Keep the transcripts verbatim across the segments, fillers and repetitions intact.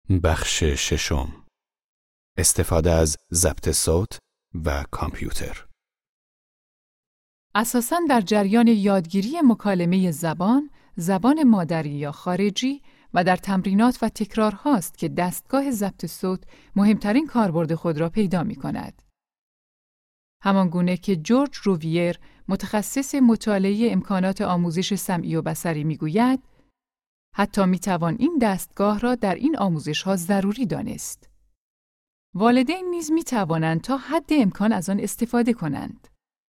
بخش ششم. استفاده از ضبط صوت و کامپیوتر. اساساً در جریان یادگیری مکالمه زبان، زبان مادری یا خارجی و در تمرینات و تکرار هاست که دستگاه ضبط صوت مهمترین کاربرد خود را پیدا می کند. همان گونه که جورج روویر، متخصص مطالعه امکانات آموزش سمعی و بصری می گوید، حتی می توان این دستگاه را در این آموزش ها ضروری دانست. والدین نیز می توانند تا حد امکان از آن استفاده کنند.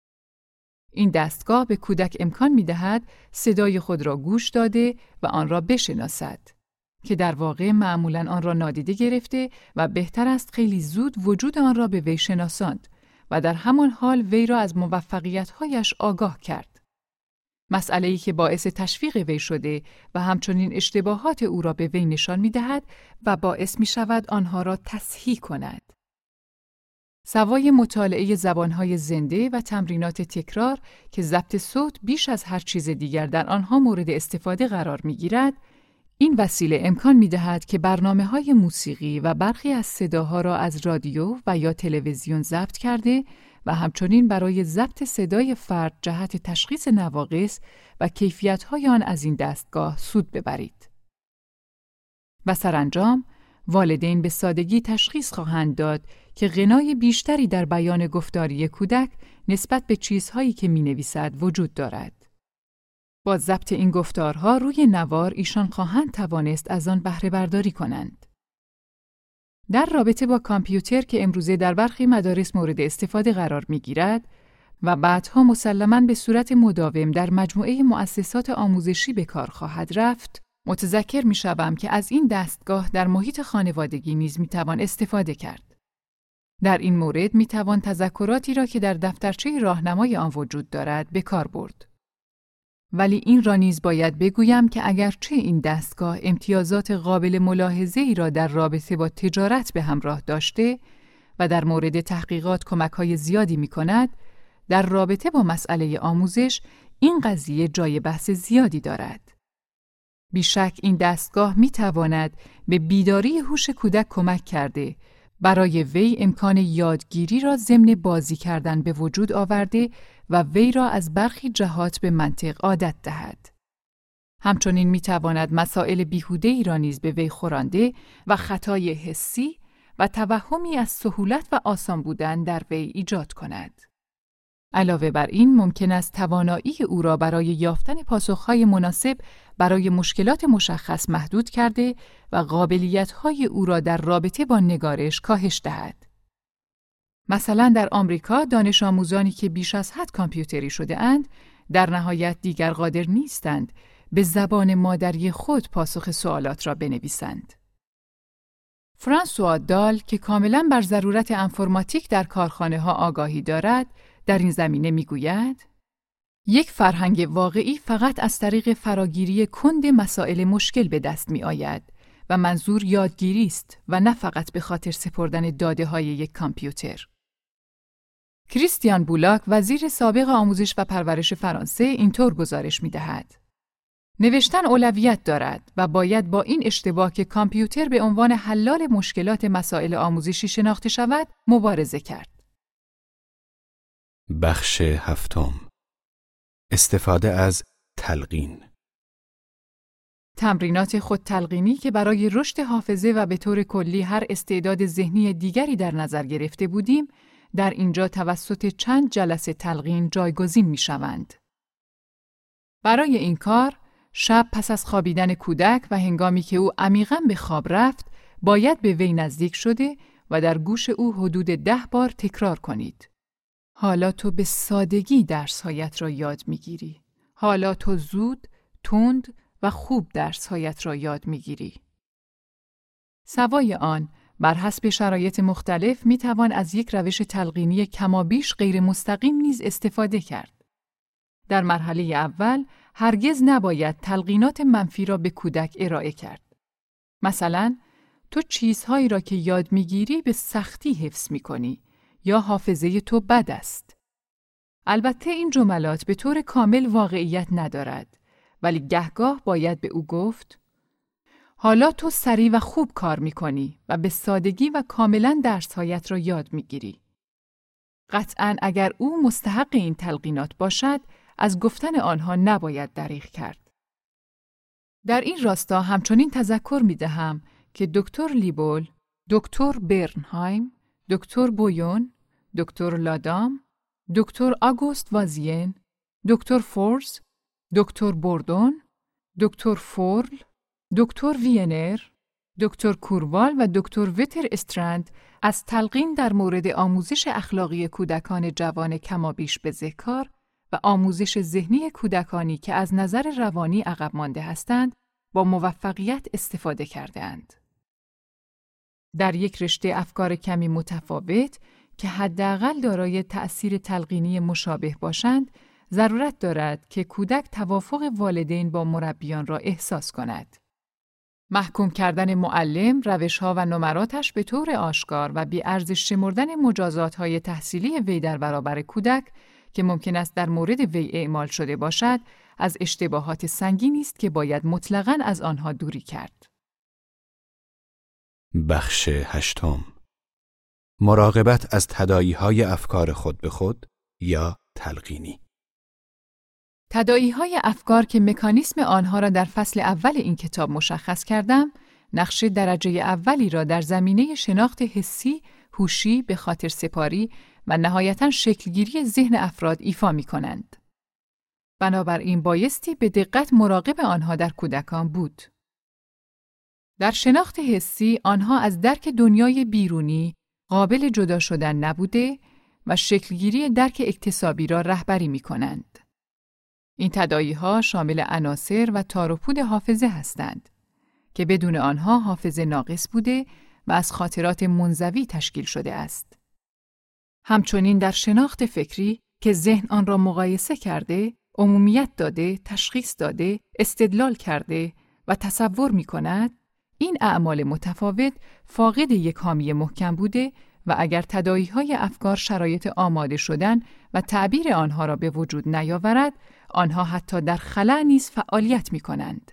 این دستگاه به کودک امکان می دهد صدای خود را گوش داده و آن را بشناسد، که در واقع معمولاً آن را نادیده گرفته و بهتر است خیلی زود وجود آن را به وی شناساند و در همان حال وی را از موفقیت‌هایش آگاه کرد. مسئله‌ای که باعث تشویق وی شده و همچنین اشتباهات او را به وی نشان می‌دهد و باعث می‌شود آنها را تصحیح کند. سوای مطالعه زبان‌های زنده و تمرینات تکرار که ضبط صوت بیش از هر چیز دیگر در آنها مورد استفاده قرار می‌گیرد، این وسیله امکان می‌دهد که برنامه‌های موسیقی و برخی از صداها را از رادیو و یا تلویزیون ضبط کرده و همچنین برای ضبط صدای فرد جهت تشخیص نواقص و کیفیت‌های آن از این دستگاه سود ببرید. و سرانجام، والدین به سادگی تشخیص خواهند داد که غنای بیشتری در بیان گفتاری کودک نسبت به چیزهایی که می‌نویسد وجود دارد. با ضبط این گفتارها روی نوار ایشان خواهند توانست از آن بهره برداری کنند. در رابطه با کامپیوتر که امروزه در برخی مدارس مورد استفاده قرار می‌گیرد و بعدها مسلماً به صورت مداوم در مجموعه مؤسسات آموزشی به کار خواهد رفت، متذکر می‌شوم که از این دستگاه در محیط خانوادگی نیز می‌توان استفاده کرد. در این مورد می‌توان تذکراتی را که در دفترچه راهنمای آن وجود دارد به کار برد. ولی این را نیز باید بگویم که اگرچه این دستگاه امتیازات قابل ملاحظه‌ای را در رابطه با تجارت به همراه داشته و در مورد تحقیقات کمک‌های زیادی می‌کند، در رابطه با مسئله آموزش این قضیه جای بحث زیادی دارد. بیشک این دستگاه می‌تواند به بیداری هوش کودک کمک کرده، برای وی امکان یادگیری را ضمن بازی کردن به وجود آورده و وی را از برخی جهات به منطق عادت دهد. همچنین می‌تواند مسائل بیهوده‌ای را نیز به وی خورانده و خطای حسی و توهمی از سهولت و آسان بودن در وی ایجاد کند. علاوه بر این ممکن است توانایی او را برای یافتن پاسخ‌های مناسب برای مشکلات مشخص محدود کرده و قابلیت‌های او را در رابطه با نگارش کاهش دهد. مثلا در آمریکا دانش آموزانی که بیش از حد کامپیوتری شده اند، در نهایت دیگر قادر نیستند به زبان مادری خود پاسخ سوالات را بنویسند. فرانسوا دال که کاملاً بر ضرورت انفرماتیک در کارخانه ها آگاهی دارد، در این زمینه میگوید: یک فرهنگ واقعی فقط از طریق فراگیری کند مسائل مشکل به دست می آید و منظور یادگیری است و نه فقط به خاطر سپردن داده های یک کامپیوتر. کریستیان بولاک، وزیر سابق آموزش و پرورش فرانسه، اینطور گزارش می دهد: نوشتن اولویت دارد و باید با این اشتباه که کامپیوتر به عنوان حلال مشکلات مسائل آموزشی شناخته شود مبارزه کرد. بخش هفتم. استفاده از تلقین. تمرینات خودتلقینی که برای رشد حافظه و به طور کلی هر استعداد ذهنی دیگری در نظر گرفته بودیم، در اینجا توسط چند جلسه تلقین جایگزین می شوند. برای این کار، شب پس از خوابیدن کودک و هنگامی که او عمیقاً به خواب رفت، باید به وی نزدیک شده و در گوش او حدود ده بار تکرار کنید: حالا تو به سادگی درس‌هایت را یاد می‌گیری. حالا تو زود، تند و خوب درس‌هایت را یاد می‌گیری. سوای آن، بر حسب شرایط مختلف می‌توان از یک روش تلقینی کمابیش غیر مستقیم نیز استفاده کرد. در مرحله اول، هرگز نباید تلقینات منفی را به کودک ارائه کرد. مثلا، تو چیزهایی را که یاد می‌گیری به سختی حفظ می‌کنی یا حافظه تو بد است. البته این جملات به طور کامل واقعیت ندارد، ولی گهگاه باید به او گفت: حالا تو سریع و خوب کار می‌کنی و به سادگی و کاملاً درس‌هایت را یاد می‌گیری. قطعاً اگر او مستحق این تلقینات باشد، از گفتن آنها نباید دریغ کرد. در این راستا همچنین تذکر می‌دهم که دکتر لیبول، دکتر برنهایم، دکتر بویون، دکتر لادام، دکتر آگوست وازین، دکتر فورز، دکتر بوردون، دکتر فورل، دکتر وینر، دکتر کوروال و دکتر ویتر استرند از تلقین در مورد آموزش اخلاقی کودکان جوان کمابیش بزهکار و آموزش ذهنی کودکانی که از نظر روانی عقب مانده هستند با موفقیت استفاده کرده‌اند. در یک رشته افکار کمی متفاوت که حداقل دارای تأثیر تلقینی مشابه باشند، ضرورت دارد که کودک توافق والدین با مربیان را احساس کند. محکوم کردن معلم، روش‌ها و نمراتش به طور آشکار و بی‌ارزش شمردن مجازات‌های تحصیلی وی در برابر کودک که ممکن است در مورد وی اعمال شده باشد، از اشتباهات سنگینی است که باید مطلقاً از آنها دوری کرد. بخش هشتم. مراقبت از تداعی‌های افکار خود به خود یا تلقینی. تداعی‌های افکار که مکانیسم آنها را در فصل اول این کتاب مشخص کردم، نقش درجه اولی را در زمینه شناخت حسی، هوشی، به خاطر سپاری و نهایتاً شکلگیری ذهن افراد ایفا می‌کنند. بنابراین بایستی به دقت مراقب آنها در کودکان بود. در شناخت حسی، آنها از درک دنیای بیرونی قابل جدا شدن نبوده و شکلگیری درک اکتسابی را رهبری می‌کنند. این تداعی‌ها شامل عناصر و تار و پود حافظه هستند که بدون آنها حافظه ناقص بوده و از خاطرات منزوی تشکیل شده است. همچنین در شناخت فکری که ذهن آن را مقایسه کرده، عمومیت داده، تشخیص داده، استدلال کرده و تصور می‌کند، این اعمال متفاوت فاقد یک حامی محکم بوده و اگر تداعی‌های افکار شرایط آماده شدن و تعبیر آنها را به وجود نیاورد، آنها حتی در خلا نیز فعالیت می‌کنند.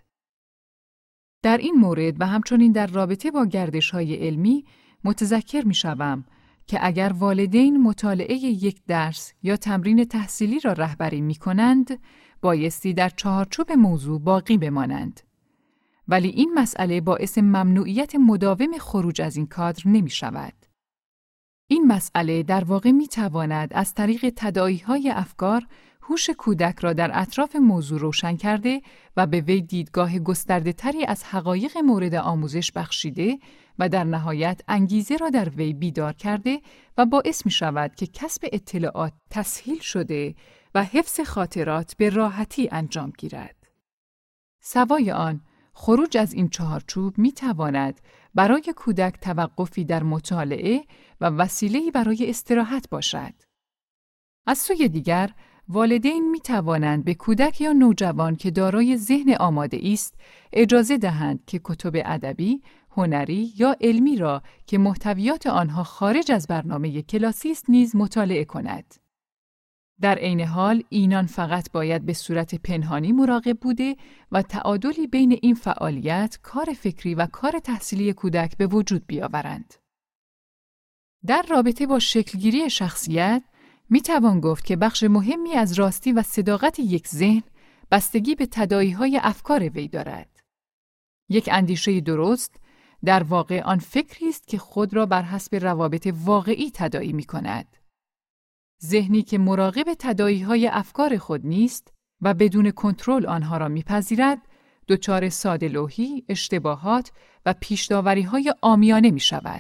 در این مورد و همچنین در رابطه با گردش‌های علمی متذکر می‌شوم که اگر والدین مطالعه یک درس یا تمرین تحصیلی را رهبری می‌کنند، بایستی در چهارچوب موضوع باقی بمانند. ولی این مسئله باعث ممنوعیت مداوم خروج از این کادر نمی‌شود. این مسئله در واقع می‌تواند از طریق تداعی‌های افکار هوش کودک را در اطراف موضوع روشن کرده و به وی دیدگاه گسترده‌تری از حقایق مورد آموزش بخشیده و در نهایت انگیزه را در وی بیدار کرده و باعث می‌شود که کسب اطلاعات تسهیل شده و حفظ خاطرات به راحتی انجام گیرد. سوای آن، خروج از این چهارچوب می‌تواند برای کودک توقفی در مطالعه و وسیله‌ای برای استراحت باشد. از سوی دیگر، والدین می توانند به کودک یا نوجوان که دارای ذهن آماده است اجازه دهند که کتب ادبی، هنری یا علمی را که محتویات آنها خارج از برنامه کلاسی است نیز مطالعه کند. در عین حال اینان فقط باید به صورت پنهانی مراقب بوده و تعادلی بین این فعالیت، کار فکری و کار تحصیلی کودک به وجود بیاورند. در رابطه با شکلگیری شخصیت، می توان گفت که بخش مهمی از راستی و صداقت یک ذهن بستگی به تداعی‌های افکار وی دارد. یک اندیشه درست در واقع آن فکری است که خود را بر حسب روابط واقعی تداعی می کند. ذهنی که مراقب تداعی‌های افکار خود نیست و بدون کنترل آنها را می‌پذیرد، دچار ساده‌لوحی، اشتباهات و پیش‌داوری‌های عامیانه می‌شود.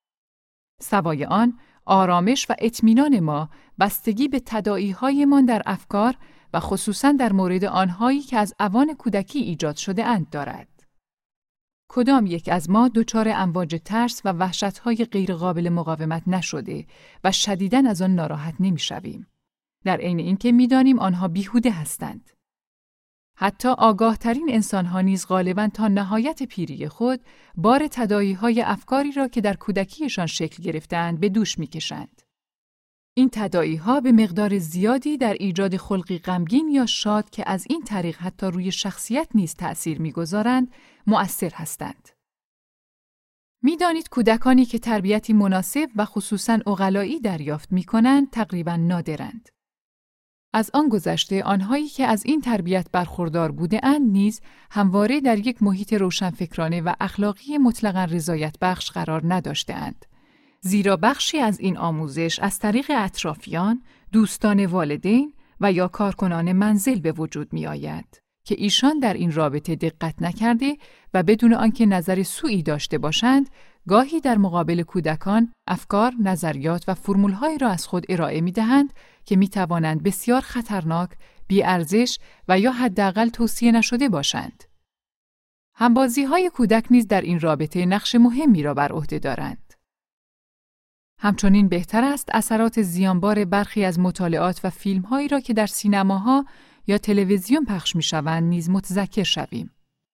سوای آن، آرامش و اطمینان ما بستگی به تداعی‌هایمان در افکار و خصوصاً در مورد آنهایی که از اوان کودکی ایجاد شده اند دارد. کدام یک از ما دچار امواج ترس و وحشت‌های غیرقابل مقاومت نشده و شدیداً از آن ناراحت نمی‌شویم، در عین اینکه می‌دانیم آنها بیهوده هستند. حتی آگاه‌ترین انسان‌ها نیز غالباً تا نهایت پیری خود بار تداعی‌های افکاری را که در کودکیشان شکل گرفته‌اند به دوش می‌کشند. این تداعی‌ها به مقدار زیادی در ایجاد خلقی غمگین یا شاد که از این طریق حتی روی شخصیت نیز تأثیر می‌گذارند، مؤثر هستند. می‌دانید کودکانی که تربیتی مناسب و خصوصاً عقلایی دریافت می‌کنند تقریباً نادرند. از آن گذشته آنهایی که از این تربیت برخوردار بوده‌اند نیز همواره در یک محیط روشنفکرانه و اخلاقی مطلقاً رضایت بخش قرار نداشته‌اند. زیرا بخشی از این آموزش از طریق اطرافیان، دوستان والدین و یا کارکنان منزل به وجود می آید که ایشان در این رابطه دقت نکرده و بدون آنکه نظر سوئی داشته باشند، گاهی در مقابل کودکان افکار، نظریات و فرمول‌هایی را از خود ارائه می‌دهند که می‌توانند بسیار خطرناک، بی‌ارزش و یا حداقل توصیه نشده باشند. همبازی‌های کودک نیز در این رابطه نقش مهمی را بر عهده دارند. همچنین بهتر است اثرات زیانبار برخی از مطالعات و فیلم‌هایی را که در سینماها یا تلویزیون پخش می‌شوند نیز متذکر شویم.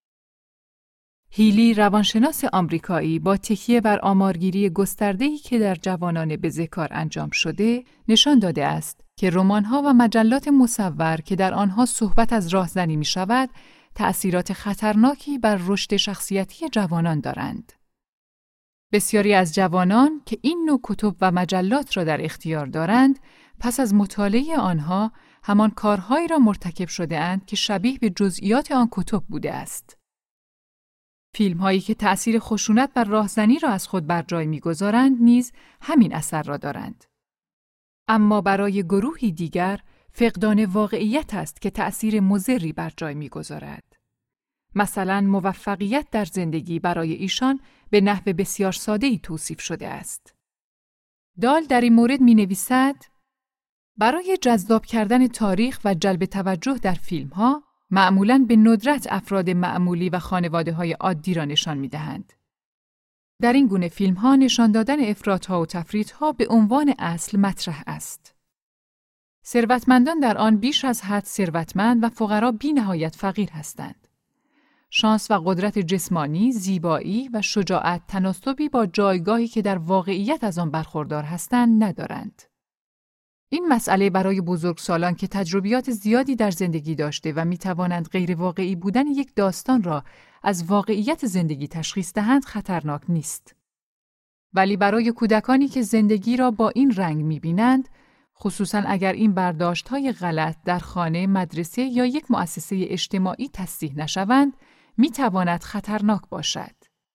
هیلی روانشناس آمریکایی با تکیه بر آمارگیری گسترده‌ای که در جوانان بزهکار انجام شده، نشان داده است که رمان‌ها و مجلات مصور که در آنها صحبت از راهزنی می‌شود، تأثیرات خطرناکی بر رشد شخصیتی جوانان دارند. بسیاری از جوانان که این نوع کتب و مجلات را در اختیار دارند، پس از مطالعه آنها همان کارهایی را مرتکب شده‌اند که شبیه به جزئیات آن کتب بوده است. فیلم‌هایی که تأثیر خشونت و راهزنی را از خود بر جای می‌گذارند نیز همین اثر را دارند. اما برای گروهی دیگر فقدان واقعیت است که تأثیر مضری بر جای می‌گذارد. مثلا موفقیت در زندگی برای ایشان به نحو بسیار ساده‌ای توصیف شده است. دال در این مورد می‌نویسد: برای جذاب کردن تاریخ و جلب توجه در فیلم‌ها، معمولاً به ندرت افراد معمولی و خانواده‌های عادی را نشان می‌دهند. در این گونه فیلم‌ها نشان دادن افراط‌ها و تفریط‌ها به عنوان اصل مطرح است. ثروتمندان در آن بیش از حد ثروتمند و فقرا بی‌نهایت فقیر هستند. شانس و قدرت جسمانی، زیبایی و شجاعت تناسبی با جایگاهی که در واقعیت از آن برخوردار هستند ندارند. این مسئله برای بزرگسالان که تجربیات زیادی در زندگی داشته و می‌توانند غیر واقعی بودن یک داستان را از واقعیت زندگی تشخیص دهند خطرناک نیست. ولی برای کودکانی که زندگی را با این رنگ می‌بینند، خصوصاً اگر این برداشت‌های غلط در خانه، مدرسه یا یک مؤسسه اجتماعی تصحیح نشوند، می‌تواند خطرناک باشد.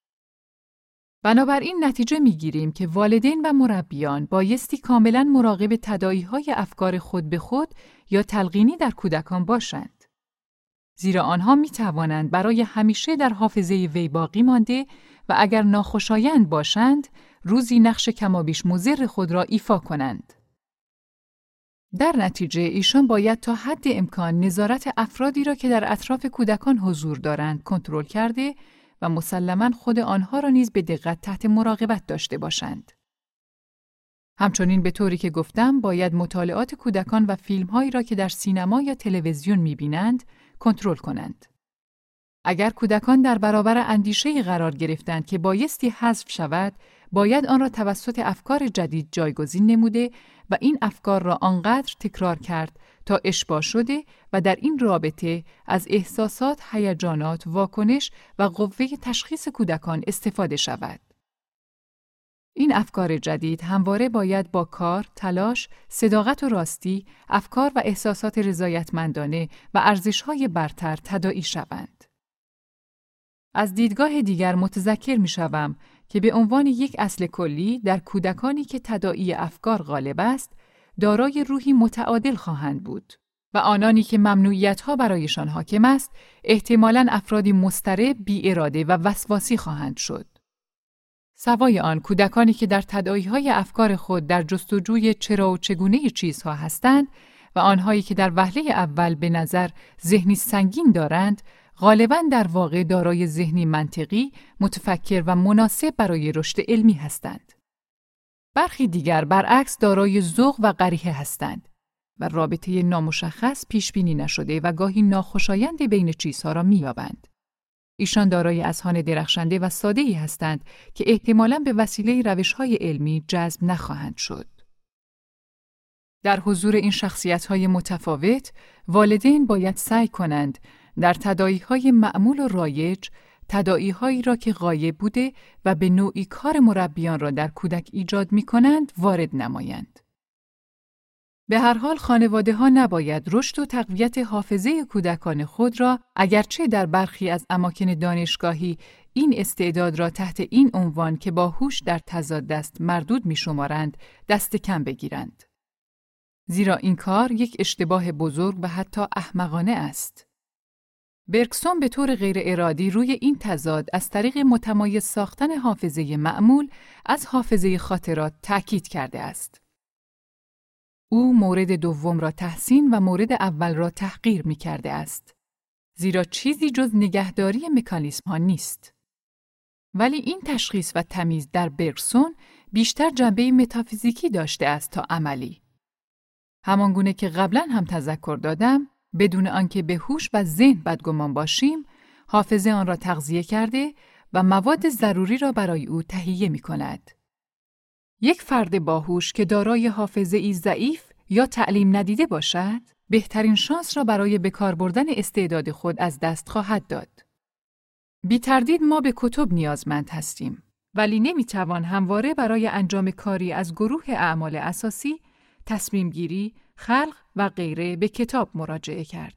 بنابراین نتیجه می‌گیریم که والدین و مربیان بایستی کاملاً مراقب تداعی‌های افکار خود به خود یا تلقینی در کودکان باشند. زیرا آنها می‌توانند برای همیشه در حافظه وی باقی مانده و اگر ناخوشایند باشند، روزی نقش کمابیش مضر خود را ایفا کنند. در نتیجه ایشان باید تا حد امکان نظارت افرادی را که در اطراف کودکان حضور دارند کنترل کرده و مسلماً خود آنها را نیز به دقت تحت مراقبت داشته باشند. همچنین به طوری که گفتم باید مطالعات کودکان و فیلم‌هایی را که در سینما یا تلویزیون می‌بینند کنترل کنند. اگر کودکان در برابر اندیشه‌ای قرار گرفتند که بایستی حذف شود، باید آن را توسط افکار جدید جایگزین نموده و این افکار را آنقدر تکرار کرد تا اشباع شده و در این رابطه از احساسات، هیجانات، واکنش و قوه تشخیص کودکان استفاده شود. این افکار جدید همواره باید با کار، تلاش، صداقت و راستی، افکار و احساسات رضایتمندانه و ارزش‌های برتر تداعی شوند. از دیدگاه دیگر متذکر می‌شوم که به عنوان یک اصل کلی در کودکانی که تداعی افکار غالب است، دارای روحی متعادل خواهند بود و آنانی که ممنوعیت‌ها برایشان حاکم است، احتمالاً افرادی مضطرب، بی‌اراده و وسواسی خواهند شد. سوای آن، کودکانی که در تداعی‌های افکار خود در جستجوی چرا و چگونه چیزها هستند و آنهایی که در وهله اول به نظر ذهنی سنگین دارند، غالباً در واقع دارای ذهنی منطقی، متفکر و مناسب برای رشد علمی هستند. برخی دیگر برعکس دارای ذوق و قریحه هستند و رابطه نامشخص پیش بینی نشده و گاهی ناخوشایند بین چیزها را می‌یابند. ایشان دارای اذهان درخشنده و ساده‌ای هستند که احتمالاً به وسیله روش‌های علمی جذب نخواهند شد. در حضور این شخصیت‌های متفاوت، والدین باید سعی کنند در تداعی‌های معمول و رایج، تداعی‌هایی را که غایب بوده و به نوعی کار مربیان را در کودک ایجاد می‌کنند، وارد نمایند. به هر حال خانواده‌ها نباید رشد و تقویت حافظه کودکان خود را، اگرچه در برخی از اماکن دانشگاهی این استعداد را تحت این عنوان که با هوش در تضاد است مردود می‌شمارند، دست کم بگیرند. زیرا این کار یک اشتباه بزرگ و حتی احمقانه است. برگسون به طور غیر ارادی روی این تضاد از طریق متمایز ساختن حافظه معمول از حافظه خاطرات تأکید کرده است. او مورد دوم را تحسین و مورد اول را تحقیر می کرده است. زیرا چیزی جز نگهداری مکانیسم ها نیست. ولی این تشخیص و تمیز در برگسون بیشتر جنبه متافیزیکی داشته است تا عملی. همانگونه که قبلا هم تذکر دادم، بدون آنکه به هوش و ذهن بدگمان باشیم، حافظه آن را تغذیه کرده و مواد ضروری را برای او تهیه می کند. یک فرد باهوش که دارای حافظه‌ای ضعیف یا تعلیم ندیده باشد، بهترین شانس را برای به کار بردن استعداد خود از دست خواهد داد. بی تردید ما به کتب نیازمند هستیم، ولی نمیتوان همواره برای انجام کاری از گروه اعمال اساسی، تصمیم گیری، خلق و غیره به کتاب مراجعه کرد.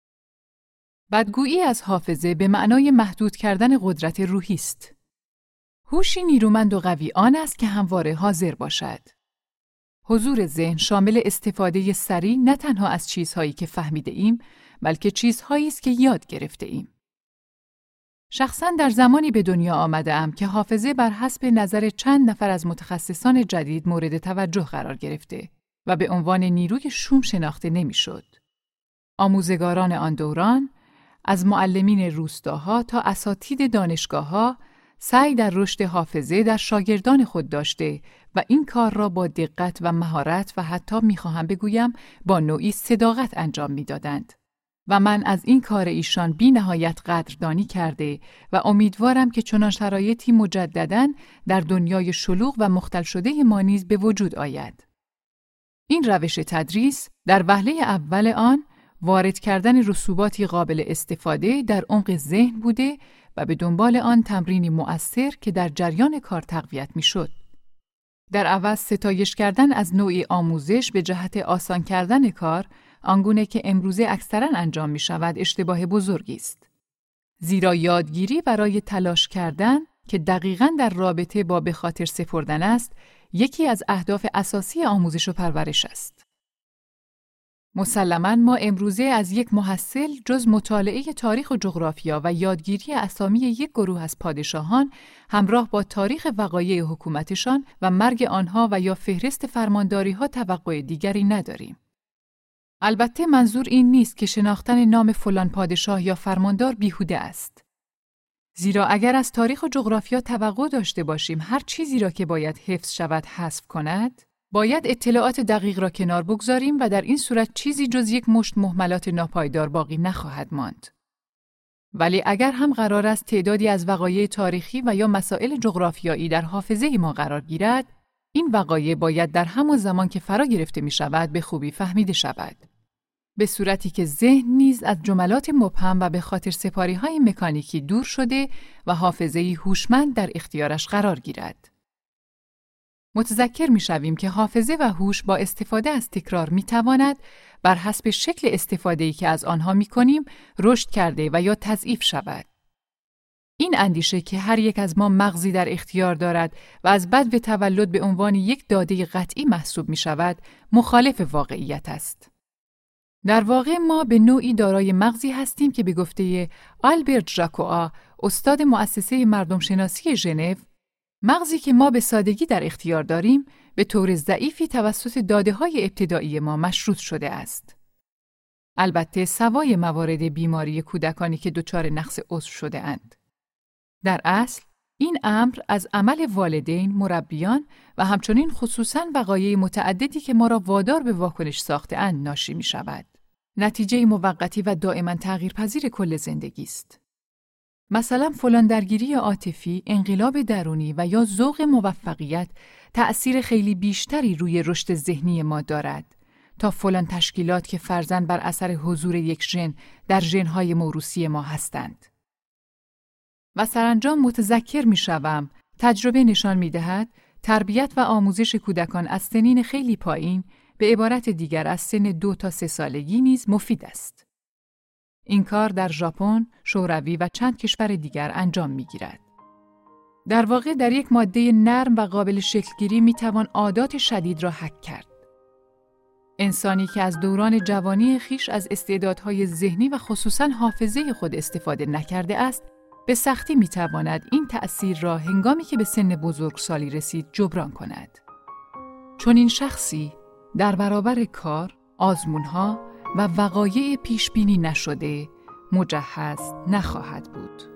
بدگویی از حافظه به معنای محدود کردن قدرت روحی است. هوشی نیرومند و قوی آن است که همواره حاضر باشد. حضور ذهن شامل استفاده سریع نه تنها از چیزهایی که فهمیده ایم، بلکه چیزهایی است که یاد گرفته ایم. شخصاً در زمانی به دنیا آمده ام که حافظه بر حسب نظر چند نفر از متخصصان جدید مورد توجه قرار گرفته و به عنوان نیروی شوم شناخته نمی‌شد. آموزگاران آن دوران، از معلمین روستاها تا اساتید دانشگاه‌ها، سعی در رشد حافظه در شاگردان خود داشته و این کار را با دقت و مهارت و حتی می‌خواهم بگویم با نوعی صداقت انجام می‌دادند. و من از این کار ایشان بی نهایت قدردانی کرده و امیدوارم که چنان شرایطی مجدداً در دنیای شلوغ و مختل شده ما نیز به وجود آید. این روش تدریس در وهله اول آن وارد کردن رسوباتی قابل استفاده در عمق ذهن بوده و به دنبال آن تمرینی مؤثر که در جریان کار تقویت می‌شد. در عوض ستایش کردن از نوعی آموزش به جهت آسان کردن کار، آنگونه که امروزه اکثراً انجام می‌شود، اشتباه بزرگی است. زیرا یادگیری برای تلاش کردن که دقیقاً در رابطه با به خاطر سپردن است، یکی از اهداف اساسی آموزش و پرورش است. مسلماً ما امروزه از یک محصل جز مطالعه تاریخ و جغرافیا و یادگیری اسامی یک گروه از پادشاهان همراه با تاریخ وقایع حکومتشان و مرگ آنها و یا فهرست فرمانداری‌ها توقع دیگری نداریم. البته منظور این نیست که شناختن نام فلان پادشاه یا فرماندار بیهوده است. زیرا اگر از تاریخ و جغرافیا توقع داشته باشیم هر چیزی را که باید حفظ شود حذف کند، باید اطلاعات دقیق را کنار بگذاریم و در این صورت چیزی جز یک مشت مهملات ناپایدار باقی نخواهد ماند. ولی اگر هم قرار است تعدادی از وقایع تاریخی و یا مسائل جغرافیایی در حافظه ما قرار گیرد، این وقایع باید در همان زمان که فرا گرفته می شود به خوبی فهمیده شود. به صورتی که ذهن نیز از جملات مبهم و به خاطر سپاری‌های مکانیکی دور شده و حافظه‌ای هوشمند در اختیارش قرار گیرد. متذکر می‌شویم که حافظه و هوش با استفاده از تکرار می‌تواند بر حسب شکل استفاده‌ای که از آنها می‌کنیم رشد کرده و یا تضعیف شود. این اندیشه که هر یک از ما مغزی در اختیار دارد و از بدو تولد به عنوان یک داده قطعی محسوب می‌شود، مخالف واقعیت است. در واقع ما به نوعی دارای مغزی هستیم که به گفته آلبرت ژاکوآ، استاد مؤسسه مردمشناسی ژنو، مغزی که ما به سادگی در اختیار داریم به طور ضعیفی توسط داده‌های ابتدایی ما مشروط شده است. البته سوای موارد بیماری کودکانی که دچار نقص عضو شده اند. در اصل این امر از عمل والدین، مربیان و همچنین خصوصاً وقایع متعددی که ما را وادار به واکنش ساخته اند ناشی می شود. نتیجه موقتی و دائما تغییرپذیر کل زندگی است. مثلا فلان درگیری عاطفی، انقلاب درونی و یا ذوق موفقیت تأثیر خیلی بیشتری روی رشد ذهنی ما دارد تا فلان تشکیلات که فرضاً بر اثر حضور یک ژن در ژن‌های موروثی ما هستند. و سرانجام متذکر می‌شوم تجربه نشان می‌دهد تربیت و آموزش کودکان از سنین خیلی پایین، به عبارت دیگر از سن دو تا سه سالگی نیز مفید است. این کار در ژاپن، شوروی و چند کشور دیگر انجام می‌گیرد. در واقع در یک ماده نرم و قابل شکلگیری می‌توان عادات شدید را حک کرد. انسانی که از دوران جوانی خیش از استعدادهای ذهنی و خصوصاً حافظه خود استفاده نکرده است، به سختی می‌تواند این تأثیر را هنگامی که به سن بزرگسالی رسید جبران کند. چون این شخصی در برابر کار، آزمون‌ها و وقایع پیشبینی نشده مجهز نخواهد بود.